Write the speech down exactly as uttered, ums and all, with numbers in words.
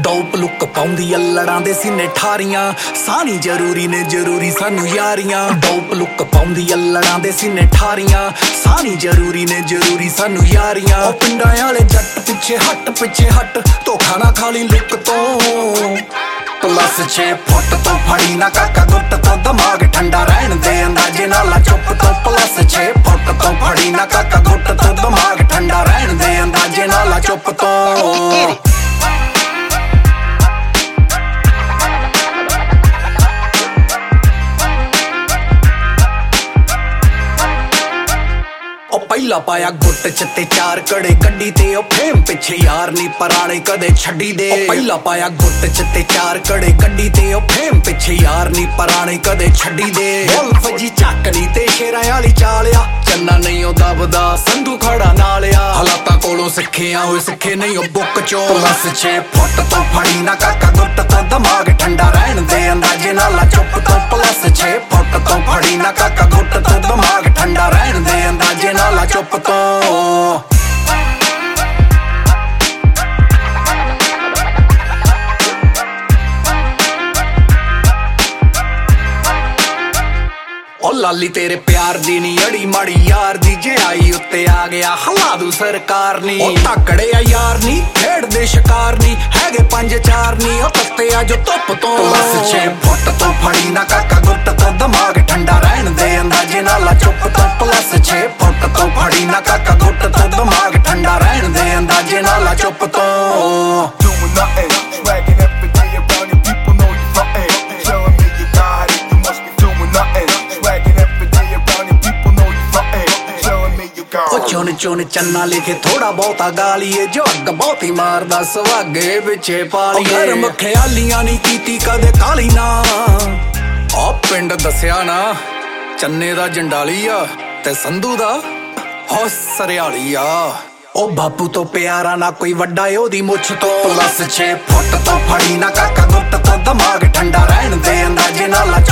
top look ਪਾਉਂਦੀ ਆ ਲੜਾਂ ਦੇ ਸੀਨੇ ਠਾਰੀਆਂ ਸਾਨੀ ਜ਼ਰੂਰੀ ਨੇ ਜ਼ਰੂਰੀ ਸਾਨੂੰ ਯਾਰੀਆਂ ਟੌਪ ਲੁੱਕ ਪਾਉਂਦੀ ਆ ਲੜਾਂ ਦੇ ਸੀਨੇ ਠਾਰੀਆਂ ਸਾਨੀ ਜ਼ਰੂਰੀ ਨੇ ਜ਼ਰੂਰੀ ਸਾਨੂੰ ਯਾਰੀਆਂ ਉਹ ਪਿੰਡਾਂ ਵਾਲੇ ਜੱਟ ਪਿੱਛੇ ਹੱਟ ਪਿੱਛੇ ਹੱਟ ਧੋਖਾ ਨਾ ਖਾਲੀ ਲੁੱਕ ਤੋਂ ਪਲੱਸ ਛੇ ਫੁੱਟ ਤੋਂ ਫੜੀ ਨਾ ਕਾਕਾ ਗੁੱਟ ਤੋਂ ਦਿਮਾਗ ਠੰਡਾ ਰਹਿਣ ਦੇ ਅੰਦਾਜ਼ੇ ਨਾਲ ਚੁੱਪ ਤੋਂ ਪਲੱਸ ਛੇ ਫੁੱਟ ਤੋਂ ਫੜੀ ਨਾ ਕਾਕਾ ਗੁੱਟ ਤੋਂ ਦਿਮਾਗ ਠੰਡਾ ਰਹਿਣ ਦੇ ਅੰਦਾਜ਼ੇ ਨਾਲ ਚੁੱਪ ਤੋਂ ਪਹਿਲਾ ਪਾਇਆ ਗੁੱਟ ਚ ਤੇ ਚਾਰ ਕੜੇ ਗੱਡੀ ਤੇ ਉਹ ਫੇਮ ਪਿੱਛੇ ਯਾਰ ਨੀ ਪਰਾਣੇ ਕਦੇ ਛੱਡੀ ਦੇ ਪਹਿਲਾ ਪਾਇਆ ਗੁੱਟ ਚ ਤੇ ਚਾਰ ਕੜੇ ਗੱਡੀ ਤੇ ਉਹ ਫੇਮ ਪਿੱਛੇ ਯਾਰ ਨੀ ਪਰਾਣੇ ਕਦੇ ਛੱਡੀ ਦੇ ਵੁਲਫ ਜੀ ਚੱਕਣੀ ਤੇ ਸ਼ੇਰਾਂ ਵਾਲੀ ਚਾਲਿਆ ਚੰਨਾ ਨਹੀਂ ਉਹ ਦਬਦਾ ਸੰਧੂ ਖੜਾ ਨਾਲਿਆ ਹਾਲਾਤਾਂ ਕੋਲੋਂ ਸਿੱਖਿਆ ਹੋਏ ਸਿੱਖੇ ਨਹੀਂ ਉਹ ਬੁੱਕ ਚੋਂ ਪਲੱਸ ਛੇ ਫੁੱਟ ਤੋਂ ਫੜੀ ਨਾ ਕਾਕਾ ਗੁੱਟ ਤੋਂ ਦਿਮਾਗ ਠੰਡਾ ਰਹਿਣ ਦੇ ਅੰਦਾਜ਼ੇ ਨਾਲ ਚੁੱਪ ਤੋਂ ਪਲੱਸ ਛੇ ਫੁੱਟ ਤੋਂ ਫੜੀ ਨਾ ਕਾਕਾ ਗੁੱਟ ਤੋਂ ਦਿਮਾਗ ਠੰਡਾ ਰਹਿਣ ਦੇ ਅੰਦਾਜ਼ੇ ਨਾਲ ਚੁੱਪ ਤੋਂ ਉਹ ਲਾਲੀ ਤੇਰੇ ਪਿਆਰ ਦੀ ਨੀ ਅੜੀ ਮਾੜੀ ਯਾਰ ਦੀ ਜੇ ਆਈ ਉੱਤੇ ਆ ਗਿਆ ਹਲਾ ਦੂ ਸਰਕਾਰ ਨੀ ਉਹ ਤਕੜੇ ਆ ਯਾਰ ਨੀ ਖੇਡਦੇ ਸ਼ਿਕਾਰ ਨੀ ਹੈਗੇ ਪੰਜ ਚਾਰ ਨੀ ਉਹ ਤੱਤੇ ਆ ਜੋ ਧੁੱਪ ਤੋਂ ਪਲੱਸ ਛੇ ਫੁੱਟ ਤੋਂ ਫੜੀ ਨਾ ਕਾਕਾ ਗੁੱਟ ਤੋਂ ਦਿਮਾਗ ਠੰਡਾ ਰਹਿਣ ਦੇ ਅੰਦਾਜ਼ੇ ਨਾਲ ਚੁੱਪ ਤੋਂ ਪਲੱਸ ਛੇ ਫੁੱਟ ਤੋਂ ਫੜੀ ਨਾ ਕਾਕਾ ਗੁੱਟ ਤੋਂ ਦਿਮਾਗ ਠੰਡਾ ਰਹਿਣ ਦੇ ਅੰਦਾਜ਼ੇ ਨਾਲ ਚੁੱਪ ਤੋਂ ਚੁਣ ਚੁਣ ਚੰਨਾ ਲਿਖੇ ਥੋੜਾ ਬਹੁਤਾ ਗਾਲੀਏ ਜੋ ਅੱਗ ਬਹੁਤੀ ਮਾਰਦਾ ਸੁਹਾਗੇ ਪਿੱਛੇ ਪਾਲੀਏ ਗਰਮ ਖਿਆਲੀਆਂ ਨਹੀਂ ਕੀਤੀ ਕਦੇ ਕਾਲੀ ਨਾ ਆ ਪਿੰਡ ਦੱਸਿਆ ਨਾ ਚੰਨੇ ਦਾ ਜੰਡਾਲੀ ਆ ਤੇ ਸੰਧੂ ਦਾ ਹੋ ਸਰਿਆਲੀ ਆ ਉਹ ਬਾਪੂ ਤੋਂ ਪਿਆਰਾ ਨਾ ਕੋਈ ਵੱਡਾ ਉਹਦੀ ਮੁੱਛ ਤੋਂ ਪਲੱਸ ਛੇ ਫੁੱਟ ਤੋਂ ਫੜੀ ਨਾ ਕਾਕਾ ਗੁੱਟ ਤੋਂ ਦਿਮਾਗ ਠੰਡਾ ਰਹਿਣ ਦੇ ਅੰਦਾਜ਼ੇ ਨਾਲ